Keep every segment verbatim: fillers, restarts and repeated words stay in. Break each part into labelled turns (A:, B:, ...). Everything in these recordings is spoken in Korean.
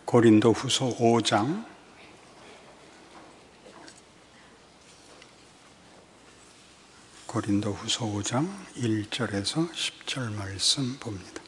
A: 고린도후서 오 장 고린도후서 오 장 일 절에서 십 절 말씀 봅니다.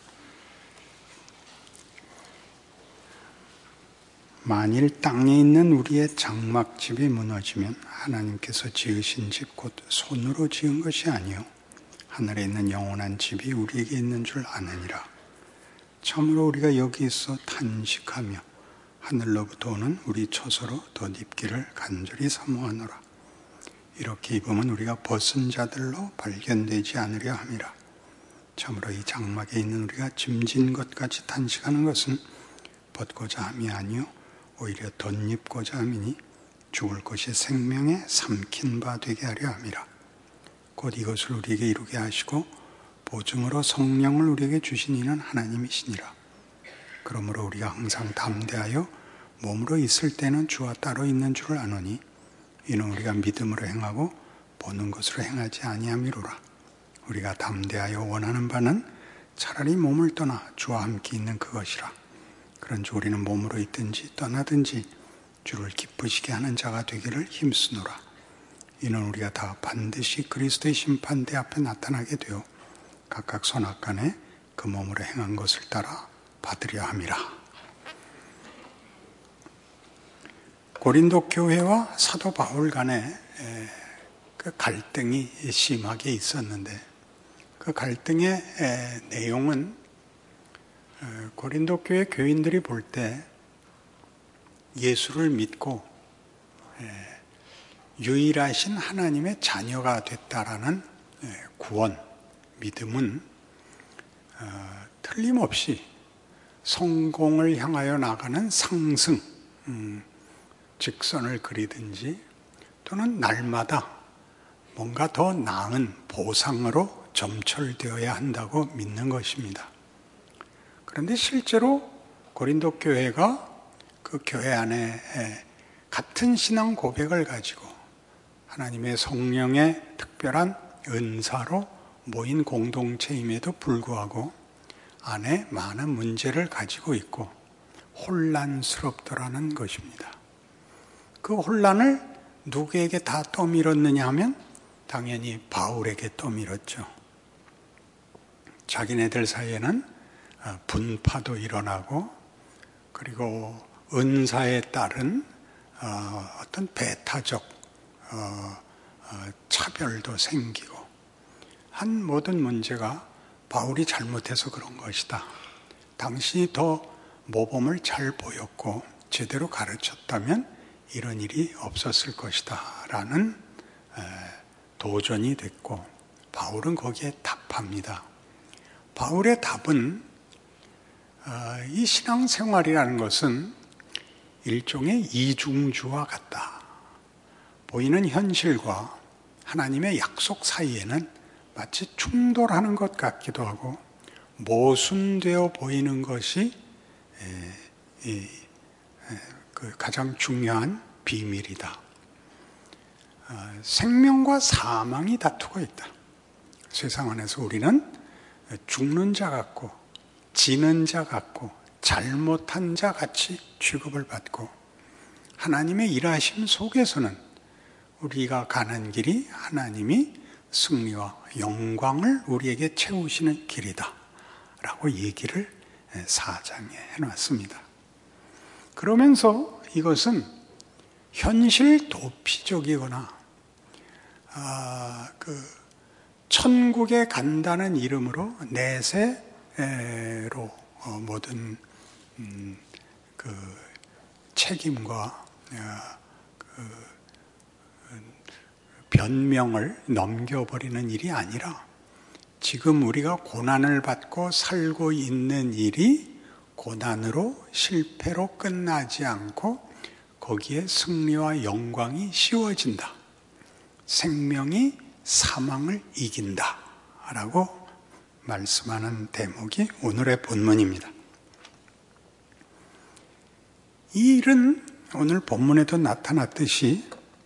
A: 만일 땅에 있는 우리의 장막집이 무너지면 하나님께서 지으신 집 곧 손으로 지은 것이 아니요 하늘에 있는 영원한 집이 우리에게 있는 줄 아느니라. 참으로 우리가 여기 있어 탄식하며 하늘로부터 오는 우리 처소로 덧입기를 간절히 사모하노라. 이렇게 입으면 우리가 벗은 자들로 발견되지 않으려 함이라. 참으로 이 장막에 있는 우리가 짐진 것 같이 탄식하는 것은 벗고자 함이 아니요 오히려 덧입고자 함이니 죽을 것이 생명에 삼킨 바 되게 하려 함이라. 곧 이것을 우리에게 이루게 하시고 보증으로 성령을 우리에게 주신 이는 하나님이시니라. 그러므로 우리가 항상 담대하여 몸으로 있을 때는 주와 따로 있는 줄을 아노니 이는 우리가 믿음으로 행하고 보는 것으로 행하지 아니함이로라. 우리가 담대하여 원하는 바는 차라리 몸을 떠나 주와 함께 있는 그것이라. 그런즉 우리는 몸으로 있든지 떠나든지 주를 기쁘시게 하는 자가 되기를 힘쓰노라. 이는 우리가 다 반드시 그리스도의 심판대 앞에 나타나게 되어 각각 선악간에 그 몸으로 행한 것을 따라 받으려 함이라. 고린도 교회와 사도 바울 간에 그 갈등이 심하게 있었는데 그 갈등의 내용은 고린도 교회 교인들이 볼 때 예수를 믿고 유일하신 하나님의 자녀가 됐다라는 구원, 믿음은 틀림없이 성공을 향하여 나가는 상승, 음, 직선을 그리든지 또는 날마다 뭔가 더 나은 보상으로 점철되어야 한다고 믿는 것입니다. 그런데 실제로 고린도 교회가 그 교회 안에 같은 신앙 고백을 가지고 하나님의 성령의 특별한 은사로 모인 공동체임에도 불구하고 안에 많은 문제를 가지고 있고 혼란스럽더라는 것입니다. 그 혼란을 누구에게 다 떠밀었느냐 하면 당연히 바울에게 떠밀었죠. 자기네들 사이에는 분파도 일어나고 그리고 은사에 따른 어떤 배타적 차별도 생기고 한 모든 문제가 바울이 잘못해서 그런 것이다. 당신이 더 모범을 잘 보였고 제대로 가르쳤다면 이런 일이 없었을 것이다 라는 도전이 됐고 바울은 거기에 답합니다. 바울의 답은 이 신앙생활이라는 것은 일종의 이중주와 같다. 보이는 현실과 하나님의 약속 사이에는 마치 충돌하는 것 같기도 하고 모순되어 보이는 것이 그 가장 중요한 비밀이다. 생명과 사망이 다투고 있다. 세상 안에서 우리는 죽는 자 같고 지는 자 같고 잘못한 자 같이 취급을 받고 하나님의 일하심 속에서는 우리가 가는 길이 하나님이 승리와 영광을 우리에게 채우시는 길이다 라고 얘기를 사 장에 해놨습니다. 그러면서 이것은 현실 도피적이거나 아, 그 천국에 간다는 이름으로 내세로 어, 모든 음, 그 책임과 어, 그 변명을 넘겨버리는 일이 아니라 지금 우리가 고난을 받고 살고 있는 일이 고난으로 실패로 끝나지 않고 거기에 승리와 영광이 씌워진다. 생명이 사망을 이긴다 라고 말씀하는 대목이 오늘의 본문입니다. 이 일은 오늘 본문에도 나타났듯이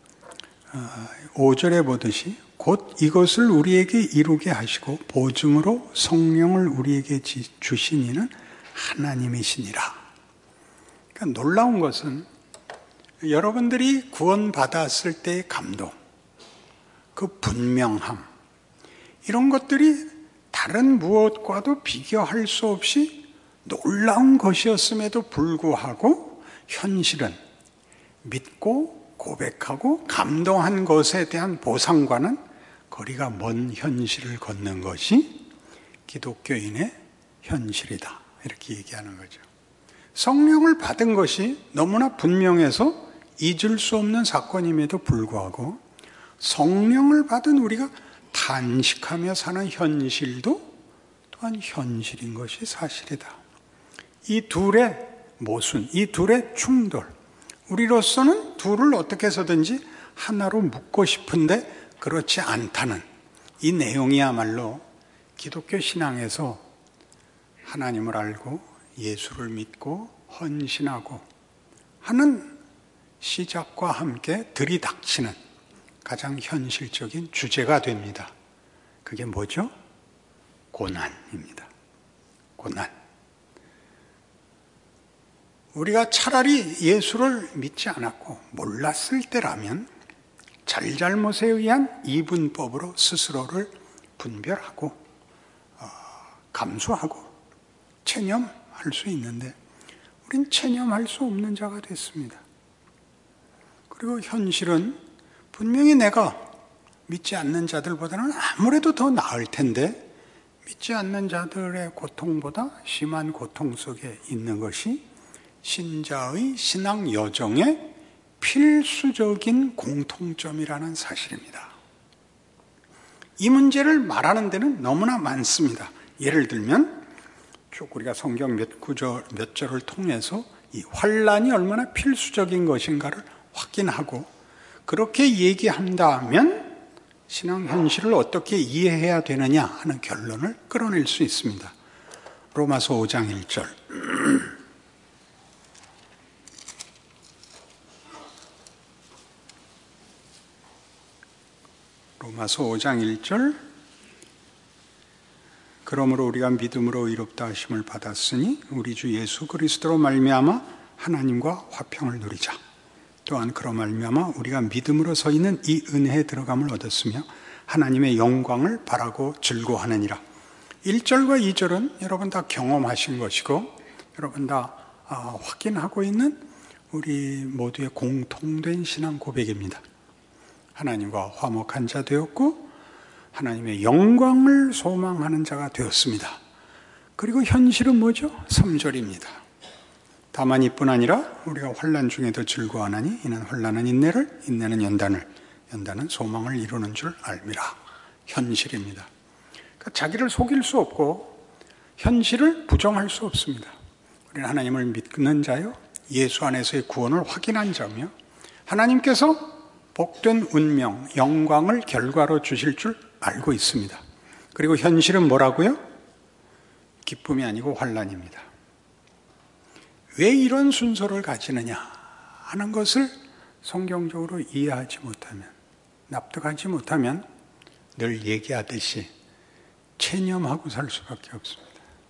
A: 오 절에 보듯이 곧 이것을 우리에게 이루게 하시고 보증으로 성령을 우리에게 주신 이는 하나님이시니라. 그러니까 놀라운 것은 여러분들이 구원받았을 때의 감동, 그 분명함, 이런 것들이 다른 무엇과도 비교할 수 없이 놀라운 것이었음에도 불구하고 현실은 믿고 고백하고 감동한 것에 대한 보상과는 거리가 먼 현실을 걷는 것이 기독교인의 현실이다. 이렇게 얘기하는 거죠. 성령을 받은 것이 너무나 분명해서 잊을 수 없는 사건임에도 불구하고 성령을 받은 우리가 단식하며 사는 현실도 또한 현실인 것이 사실이다. 이 둘의 모순, 이 둘의 충돌, 우리로서는 둘을 어떻게 해서든지 하나로 묶고 싶은데 그렇지 않다는 이 내용이야말로 기독교 신앙에서 하나님을 알고 예수를 믿고 헌신하고 하는 시작과 함께 들이닥치는 가장 현실적인 주제가 됩니다. 그게 뭐죠? 고난입니다. 고난. 우리가 차라리 예수를 믿지 않았고 몰랐을 때라면 잘잘못에 의한 이분법으로 스스로를 분별하고 어, 감수하고 체념할 수 있는데 우린 체념할 수 없는 자가 됐습니다. 그리고 현실은 분명히 내가 믿지 않는 자들보다는 아무래도 더 나을 텐데 믿지 않는 자들의 고통보다 심한 고통 속에 있는 것이 신자의 신앙 여정의 필수적인 공통점이라는 사실입니다. 이 문제를 말하는 데는 너무나 많습니다. 예를 들면 쭉 우리가 성경 몇 구절, 몇 절을 통해서 이 환난이 얼마나 필수적인 것인가를 확인하고 그렇게 얘기한다면 신앙 현실을 어떻게 이해해야 되느냐 하는 결론을 끌어낼 수 있습니다. 로마서 오 장 일 절. 로마서 오 장 일 절. 그러므로 우리가 믿음으로 의롭다 하심을 받았으니 우리 주 예수 그리스도로 말미암아 하나님과 화평을 누리자. 또한 그로 말미암아 우리가 믿음으로 서 있는 이 은혜에 들어감을 얻었으며 하나님의 영광을 바라고 즐거워하느니라. 일 절과 이 절은 여러분 다 경험하신 것이고 여러분 다 확인하고 있는 우리 모두의 공통된 신앙 고백입니다. 하나님과 화목한 자 되었고 하나님의 영광을 소망하는 자가 되었습니다. 그리고 현실은 뭐죠? 삼 절입니다. 다만 이뿐 아니라 우리가 환난 중에도 즐거워하나니 이는 환난은 인내를, 인내는 연단을, 연단은 소망을 이루는 줄 알미라. 현실입니다. 그러니까 자기를 속일 수 없고 현실을 부정할 수 없습니다. 우리는 하나님을 믿는 자요, 예수 안에서의 구원을 확인한 자며 하나님께서 복된 운명, 영광을 결과로 주실 줄 알고 있습니다. 그리고 현실은 뭐라고요? 기쁨이 아니고 환난입니다. 왜 이런 순서를 가지느냐 하는 것을 성경적으로 이해하지 못하면, 납득하지 못하면 늘 얘기하듯이 체념하고 살 수밖에 없습니다.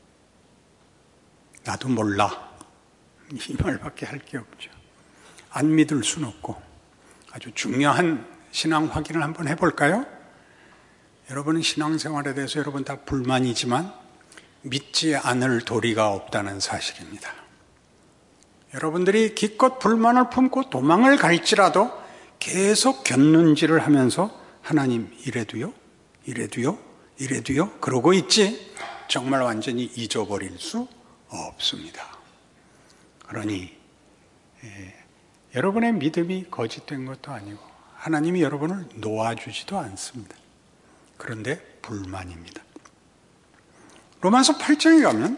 A: 나도 몰라. 이 말밖에 할 게 없죠. 안 믿을 수는 없고. 아주 중요한 신앙 확인을 한번 해볼까요? 여러분은 신앙생활에 대해서 여러분 다 불만이지만 믿지 않을 도리가 없다는 사실입니다. 여러분들이 기껏 불만을 품고 도망을 갈지라도 계속 곁눈질을 하면서 하나님 이래도요? 이래도요? 이래도요? 그러고 있지 정말 완전히 잊어버릴 수 없습니다. 그러니 예, 여러분의 믿음이 거짓된 것도 아니고 하나님이 여러분을 놓아주지도 않습니다. 그런데 불만입니다. 로마서 팔 장에 가면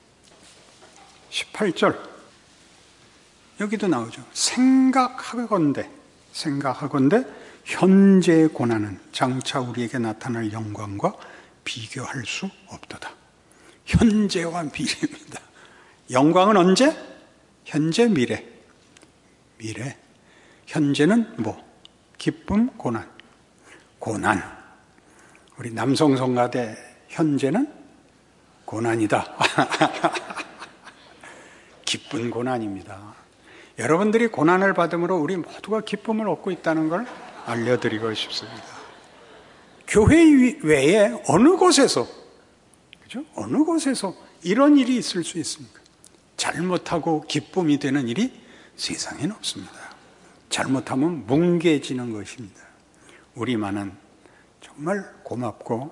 A: 십팔 절 여기도 나오죠. 생각하건대 생각하건대 현재의 고난은 장차 우리에게 나타날 영광과 비교할 수 없도다. 현재와 미래입니다. 영광은 언제? 현재, 미래. 미래. 현재는 뭐? 기쁨, 고난. 고난. 우리 남성 성가대 현재는 고난이다. 기쁜 고난입니다. 여러분들이 고난을 받음으로 우리 모두가 기쁨을 얻고 있다는 걸 알려드리고 싶습니다. 교회 외에 어느 곳에서, 그죠? 어느 곳에서 이런 일이 있을 수 있습니까? 잘못하고 기쁨이 되는 일이 세상에는 없습니다. 잘못하면 뭉개지는 것입니다. 우리만은 정말 고맙고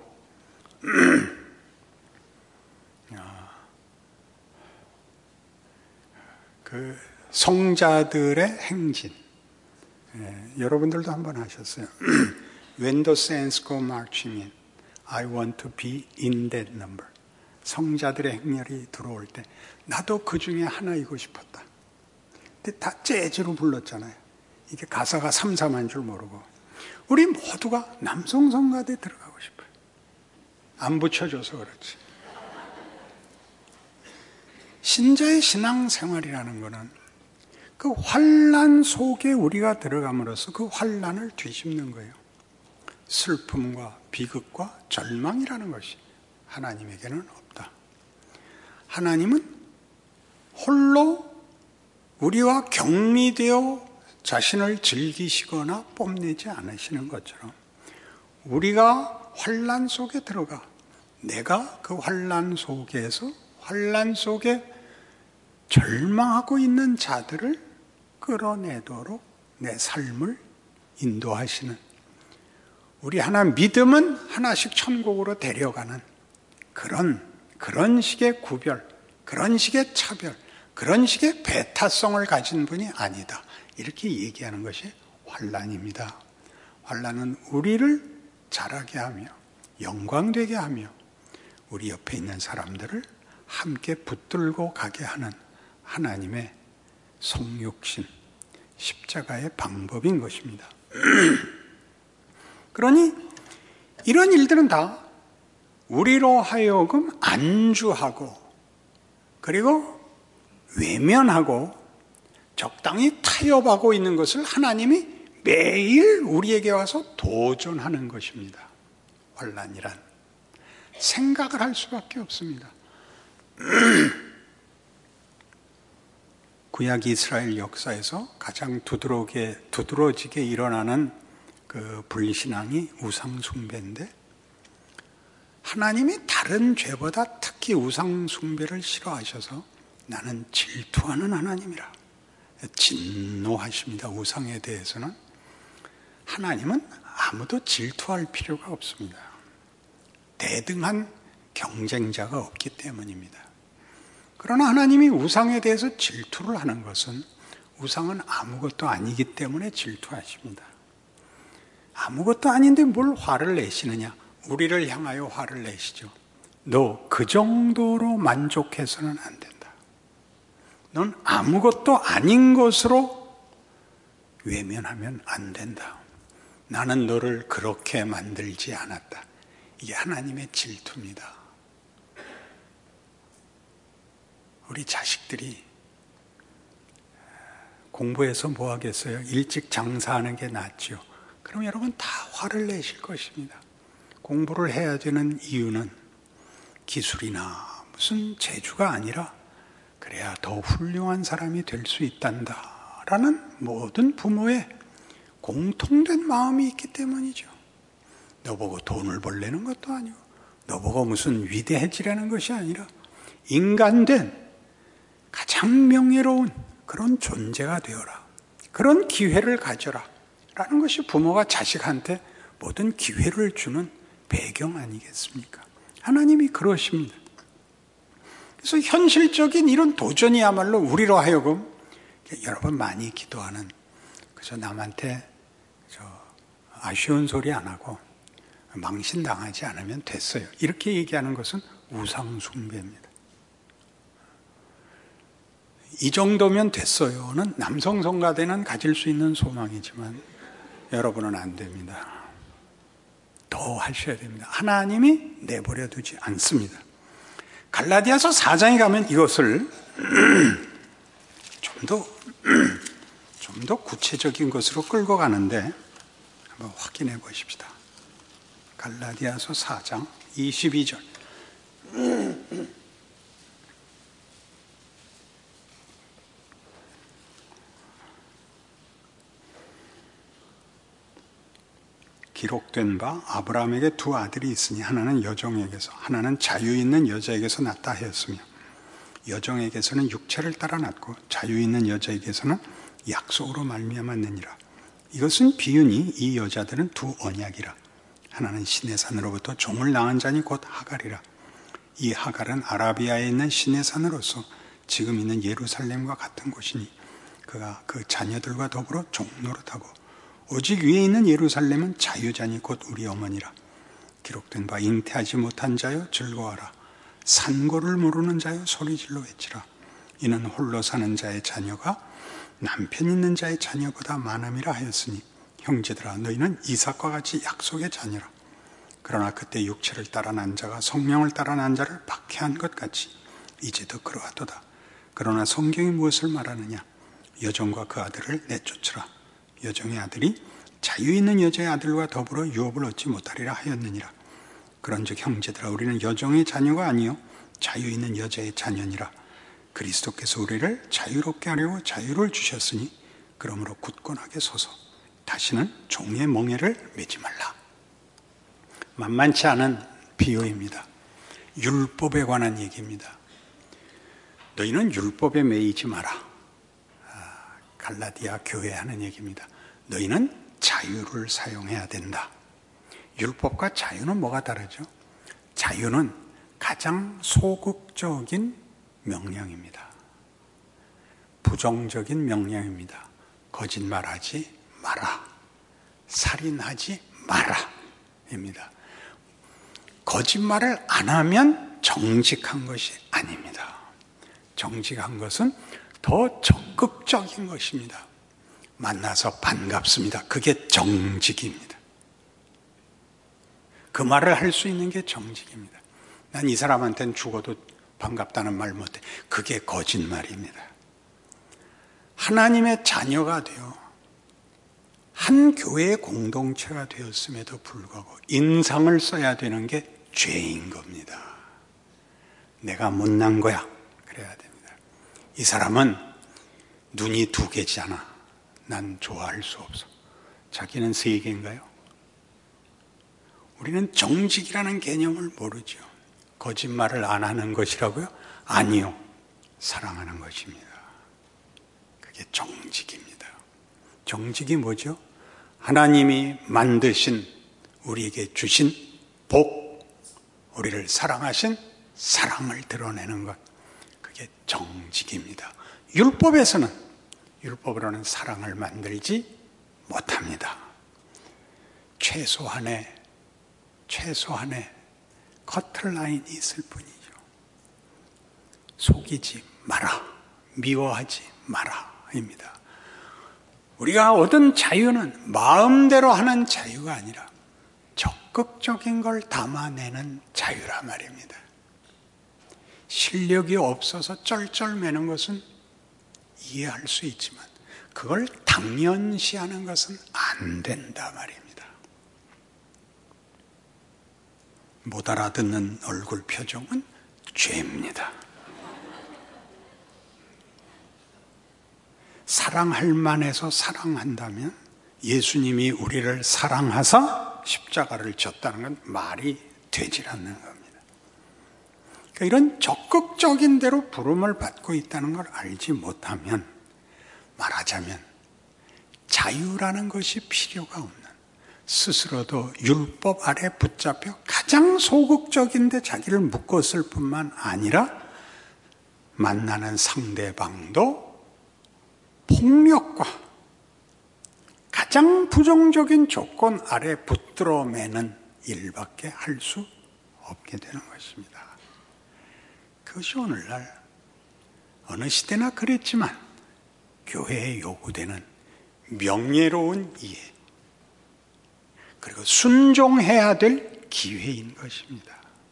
A: 그 성자들의 행진, 예, 여러분들도 한번 하셨어요. When the saints go marching in, I want to be in that number. 성자들의 행렬이 들어올 때 나도 그 중에 하나이고 싶었다. 근데 다 재즈로 불렀잖아요. 이게 가사가 삼삼한 줄 모르고. 우리 모두가 남성 성가대에 들어가고 싶어요. 안 붙여줘서 그렇지. 신자의 신앙생활이라는 것은 그 환난 속에 우리가 들어감으로써 그 환난을 뒤집는 거예요. 슬픔과 비극과 절망이라는 것이 하나님에게는 없다. 하나님은 홀로 우리와 격리되어 자신을 즐기시거나 뽐내지 않으시는 것처럼 우리가 환난 속에 들어가 내가 그 환난 속에서 환난 속에 절망하고 있는 자들을 끌어내도록 내 삶을 인도하시는, 우리 하나 믿음은 하나씩 천국으로 데려가는 그런 그런 식의 구별, 그런 식의 차별, 그런 식의 배타성을 가진 분이 아니다. 이렇게 얘기하는 것이 환난입니다. 환난은 우리를 자라게 하며 영광되게 하며 우리 옆에 있는 사람들을 함께 붙들고 가게 하는 하나님의 성육신, 십자가의 방법인 것입니다. 그러니 이런 일들은 다 우리로 하여금 안주하고 그리고 외면하고 적당히 타협하고 있는 것을 하나님이 매일 우리에게 와서 도전하는 것입니다. 환난이란 생각을 할 수밖에 없습니다. 구약 이스라엘 역사에서 가장 두드러지게, 두드러지게 일어나는 그 불신앙이 우상숭배인데, 하나님이 다른 죄보다 특히 우상숭배를 싫어하셔서 나는 질투하는 하나님이라 진노하십니다. 우상에 대해서는 하나님은 아무도 질투할 필요가 없습니다. 대등한 경쟁자가 없기 때문입니다. 그러나 하나님이 우상에 대해서 질투를 하는 것은 우상은 아무것도 아니기 때문에 질투하십니다. 아무것도 아닌데 뭘 화를 내시느냐? 우리를 향하여 화를 내시죠. 너 그 정도로 만족해서는 안 된다. 넌 아무것도 아닌 것으로 외면하면 안 된다. 나는 너를 그렇게 만들지 않았다. 이게 하나님의 질투입니다. 우리 자식들이 공부해서 뭐 하겠어요? 일찍 장사하는 게 낫죠. 그럼 여러분 다 화를 내실 것입니다. 공부를 해야 되는 이유는 기술이나 무슨 재주가 아니라 그래야 더 훌륭한 사람이 될 수 있단다 라는 모든 부모의 공통된 마음이 있기 때문이죠. 너보고 돈을 벌려는 것도 아니고 너보고 무슨 위대해지라는 것이 아니라 인간된 가장 명예로운 그런 존재가 되어라. 그런 기회를 가져라. 라는 것이 부모가 자식한테 모든 기회를 주는 배경 아니겠습니까? 하나님이 그러십니다. 그래서 현실적인 이런 도전이야말로 우리로 하여금 여러분 많이 기도하는, 그저 남한테 저 아쉬운 소리 안 하고 망신당하지 않으면 됐어요. 이렇게 얘기하는 것은 우상숭배입니다. 이 정도면 됐어요는 남성 성가대는 가질 수 있는 소망이지만 여러분은 안 됩니다. 더 하셔야 됩니다. 하나님이 내버려 두지 않습니다. 갈라디아서 사 장에 가면 이것을 좀 더, 좀 더 구체적인 것으로 끌고 가는데 한번 확인해 보십시다. 갈라디아서 사 장 이십이 절. 기록된 바 아브라함에게 두 아들이 있으니 하나는 여종에게서 하나는 자유 있는 여자에게서 났다 하였으며 여종에게서는 육체를 따라 났고 자유 있는 여자에게서는 약속으로 말미암았느니라. 이것은 비유니 이 여자들은 두 언약이라. 하나는 시내산으로부터 종을 낳은 자니 곧 하갈이라. 이 하갈은 아라비아에 있는 시내산으로서 지금 있는 예루살렘과 같은 곳이니 그가 그 자녀들과 더불어 종노릇하고 오직 위에 있는 예루살렘은 자유자니 곧 우리 어머니라. 기록된 바 잉태하지 못한 자여 즐거워하라. 산고를 모르는 자여 소리질러 외치라. 이는 홀로 사는 자의 자녀가 남편 있는 자의 자녀보다 많음이라 하였으니 형제들아 너희는 이삭과 같이 약속의 자녀라. 그러나 그때 육체를 따라 난 자가 성령을 따라 난 자를 박해한 것 같이 이제도 그러하도다. 그러나 성경이 무엇을 말하느냐? 여종과 그 아들을 내쫓으라. 여종의 아들이 자유 있는 여자의 아들과 더불어 유업을 얻지 못하리라 하였느니라. 그런즉 형제들아 우리는 여종의 자녀가 아니요 자유 있는 여자의 자녀니라. 그리스도께서 우리를 자유롭게 하려고 자유를 주셨으니 그러므로 굳건하게 서서 다시는 종의 멍에를 매지 말라. 만만치 않은 비유입니다. 율법에 관한 얘기입니다. 너희는 율법에 매이지 마라. 아, 갈라디아 교회에 하는 얘기입니다. 너희는 자유를 사용해야 된다. 율법과 자유는 뭐가 다르죠? 자유는 가장 소극적인 명령입니다. 부정적인 명령입니다. 거짓말하지 마라. 살인하지 마라. 입니다. 거짓말을 안 하면 정직한 것이 아닙니다. 정직한 것은 더 적극적인 것입니다. 만나서 반갑습니다. 그게 정직입니다. 그 말을 할 수 있는 게 정직입니다. 난 이 사람한테는 죽어도 반갑다는 말 못해. 그게 거짓말입니다. 하나님의 자녀가 되어 한 교회의 공동체가 되었음에도 불구하고 인상을 써야 되는 게 죄인 겁니다. 내가 못난 거야. 그래야 됩니다. 이 사람은 눈이 두 개잖아. 난 좋아할 수 없어. 자기는 세 개인가요? 우리는 정직이라는 개념을 모르죠. 거짓말을 안 하는 것이라고요? 아니요. 사랑하는 것입니다. 그게 정직입니다. 정직이 뭐죠? 하나님이 만드신 우리에게 주신 복, 우리를 사랑하신 사랑을 드러내는 것. 그게 정직입니다. 율법에서는 율법으로는 사랑을 만들지 못합니다. 최소한의 최소한의 커트라인이 있을 뿐이죠. 속이지 마라. 미워하지 마라. 입니다. 우리가 얻은 자유는 마음대로 하는 자유가 아니라 적극적인 걸 담아내는 자유라 말입니다. 실력이 없어서 쩔쩔매는 것은 이해할 수 있지만 그걸 당연시하는 것은 안 된다 말입니다. 못 알아듣는 얼굴 표정은 죄입니다. 사랑할 만해서 사랑한다면 예수님이 우리를 사랑하사 십자가를 졌다는 건 말이 되질 않는 겁니다. 그러니까 이런 적극적인 대로 부름을 받고 있다는 걸 알지 못하면 말하자면 자유라는 것이 필요가 없는 스스로도 율법 아래 붙잡혀 가장 소극적인데 자기를 묶었을 뿐만 아니라 만나는 상대방도 폭력과 가장 부정적인 조건 아래 붙들어 매는 일밖에 할 수 없게 되는 것입니다. 그것이 오늘날 어느 시대나 그랬지만 교회에 요구되는 명예로운 이해 그리고 순종해야 될 기회인 것입니다.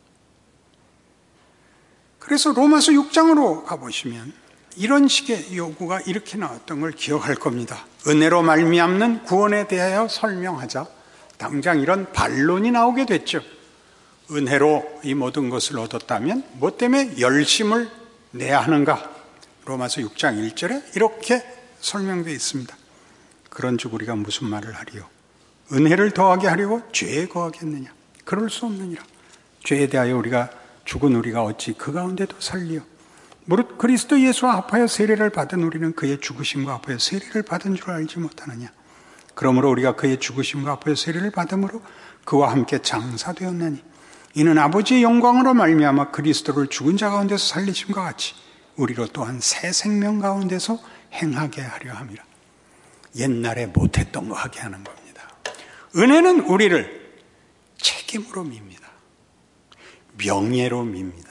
A: 그래서 로마서 육 장으로 가보시면 이런 식의 요구가 이렇게 나왔던 걸 기억할 겁니다. 은혜로 말미암는 구원에 대하여 설명하자. 당장 이런 반론이 나오게 됐죠. 은혜로 이 모든 것을 얻었다면 뭐 때문에 열심을 내야 하는가? 로마서 육 장 일 절에 이렇게 설명되어 있습니다. 그런즉 우리가 무슨 말을 하리요? 은혜를 더하게 하려고 죄에 거하겠느냐? 그럴 수 없느니라. 죄에 대하여 우리가 죽은 우리가 어찌 그 가운데도 살리요? 무릇 그리스도 예수와 합하여 세례를 받은 우리는 그의 죽으심과 합하여 세례를 받은 줄 알지 못하느냐? 그러므로 우리가 그의 죽으심과 합하여 세례를 받음으로 그와 함께 장사되었나니 이는 아버지의 영광으로 말미암아 그리스도를 죽은 자 가운데서 살리심과 같이 우리로 또한 새 생명 가운데서 행하게 하려 함이라. 옛날에 못했던 거 하게 하는 겁니다. 은혜는 우리를 책임으로 밉니다. 명예로 밉니다.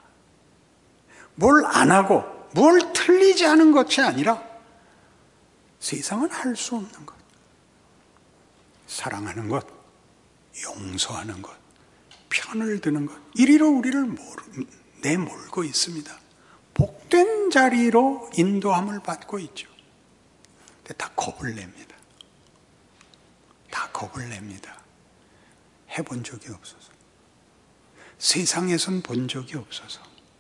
A: 뭘 안 하고 뭘 틀리지 않은 것이 아니라 세상은 할 수 없는 것. 사랑하는 것, 용서하는 것, 편을 드는 것, 이리로 우리를 내몰고 있습니다. 복된 자리로 인도함을 받고 있죠. 근데 다 겁을 냅니다. 다 겁을 냅니다. 해본 적이 없어서. 세상에선 본 적이 없어서.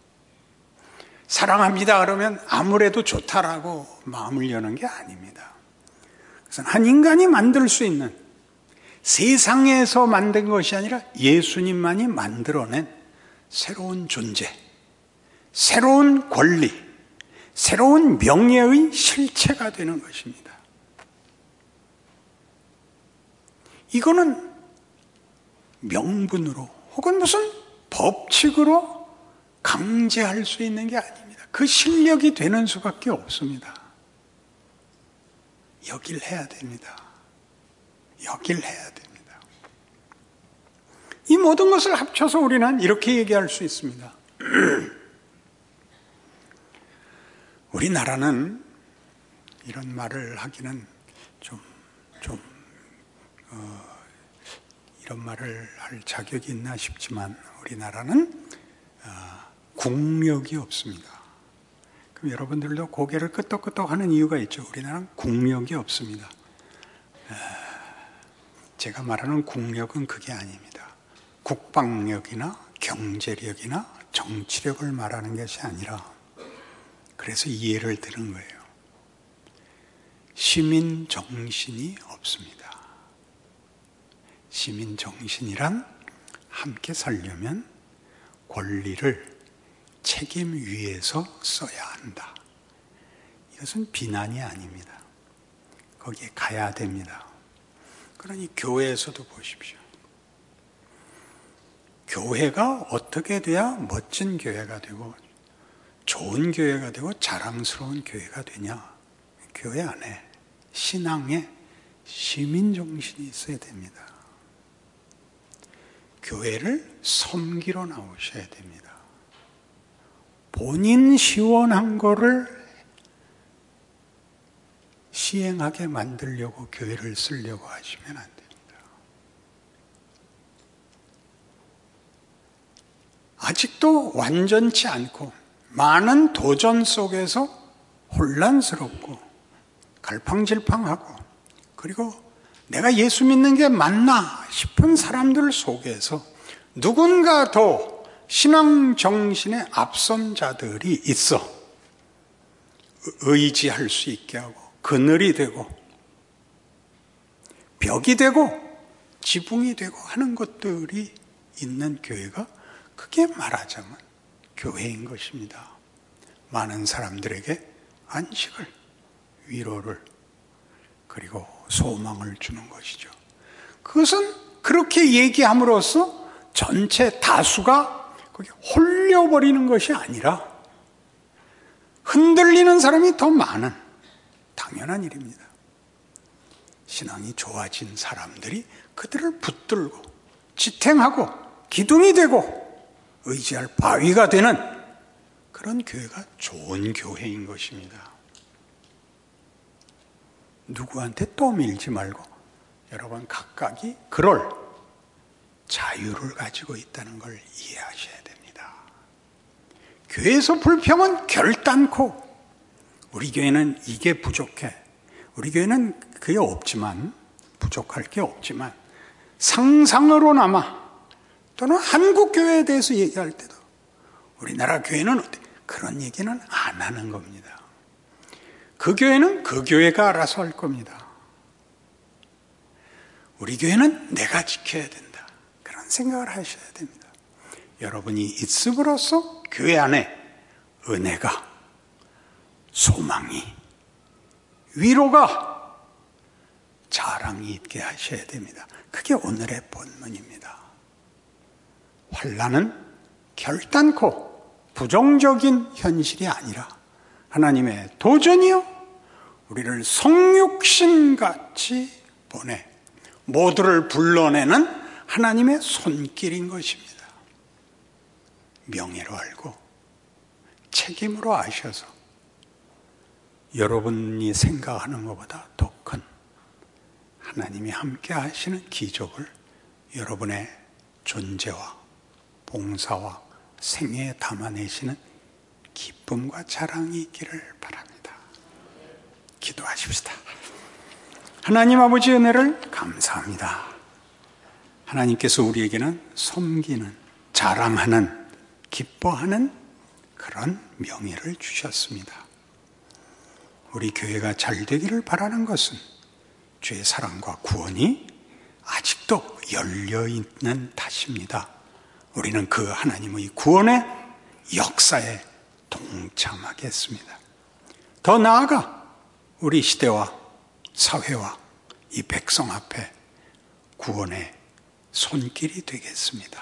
A: 사랑합니다 그러면 아무래도 좋다라고 마음을 여는 게 아닙니다. 그래서 한 인간이 만들 수 있는, 세상에서 만든 것이 아니라 예수님만이 만들어낸 새로운 존재, 새로운 권리, 새로운 명예의 실체가 되는 것입니다. 이거는 명분으로 혹은 무슨 법칙으로 강제할 수 있는 게 아닙니다. 그 실력이 되는 수밖에 없습니다. 여길 해야 됩니다. 여길 해야 됩니다. 이 모든 것을 합쳐서 우리는 이렇게 얘기할 수 있습니다. 우리나라는 이런 말을 하기는 좀, 좀, 어, 이런 말을 할 자격이 있나 싶지만 우리나라는 어, 국력이 없습니다. 그럼 여러분들도 고개를 끄덕끄덕 하는 이유가 있죠. 우리나라는 국력이 없습니다. 어, 제가 말하는 국력은 그게 아닙니다. 국방력이나 경제력이나 정치력을 말하는 것이 아니라, 그래서 이해를 드는 거예요. 시민 정신이 없습니다. 시민 정신이란 함께 살려면 권리를 책임 위에서 써야 한다. 이것은 비난이 아닙니다. 거기에 가야 됩니다. 그러니 교회에서도 보십시오. 교회가 어떻게 돼야 멋진 교회가 되고 좋은 교회가 되고 자랑스러운 교회가 되냐? 교회 안에 신앙에 시민정신이 있어야 됩니다. 교회를 섬기러 나오셔야 됩니다. 본인 시원한 거를 시행하게 만들려고 교회를 쓰려고 하시면 안 됩니다. 아직도 완전치 않고 많은 도전 속에서 혼란스럽고 갈팡질팡하고, 그리고 내가 예수 믿는 게 맞나 싶은 사람들 속에서 누군가 더 신앙 정신에 앞선 자들이 있어 의지할 수 있게 하고 그늘이 되고 벽이 되고 지붕이 되고 하는 것들이 있는 교회가, 그게 말하자면 교회인 것입니다. 많은 사람들에게 안식을, 위로를, 그리고 소망을 주는 것이죠. 그것은 그렇게 얘기함으로써 전체 다수가 거기 홀려버리는 것이 아니라 흔들리는 사람이 더 많은 당연한 일입니다. 신앙이 좋아진 사람들이 그들을 붙들고 지탱하고 기둥이 되고 의지할 바위가 되는 그런 교회가 좋은 교회인 것입니다. 누구한테 떠밀지 말고 여러분 각각이 그럴 자유를 가지고 있다는 걸 이해하셔야 됩니다. 교회에서 불평은 결단코 우리 교회는 이게 부족해, 우리 교회는 그게 없지만, 부족할 게 없지만 상상으로나마, 또는 한국 교회에 대해서 얘기할 때도 우리나라 교회는 어때? 그런 얘기는 안 하는 겁니다. 그 교회는 그 교회가 알아서 할 겁니다. 우리 교회는 내가 지켜야 된다. 그런 생각을 하셔야 됩니다. 여러분이 있음으로써 교회 안에 은혜가, 소망이, 위로가, 자랑이 있게 하셔야 됩니다. 그게 오늘의 본문입니다. 환난은 결단코 부정적인 현실이 아니라 하나님의 도전이요, 우리를 성육신같이 보내 모두를 불러내는 하나님의 손길인 것입니다. 명예로 알고 책임으로 아셔서 여러분이 생각하는 것보다 더 큰 하나님이 함께 하시는 기적을 여러분의 존재와 봉사와 생애에 담아내시는 기쁨과 자랑이 있기를 바랍니다. 기도하십시다. 하나님 아버지 은혜를 감사합니다. 하나님께서 우리에게는 섬기는, 자랑하는, 기뻐하는 그런 명예를 주셨습니다. 우리 교회가 잘 되기를 바라는 것은 주의 사랑과 구원이 아직도 열려있는 탓입니다. 우리는 그 하나님의 구원의 역사에 동참하겠습니다. 더 나아가 우리 시대와 사회와 이 백성 앞에 구원의 손길이 되겠습니다.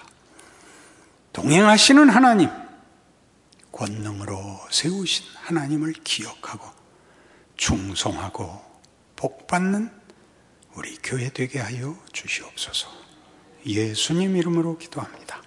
A: 동행하시는 하나님, 권능으로 세우신 하나님을 기억하고 충성하고 복받는 우리 교회 되게 하여 주시옵소서. 예수님 이름으로 기도합니다.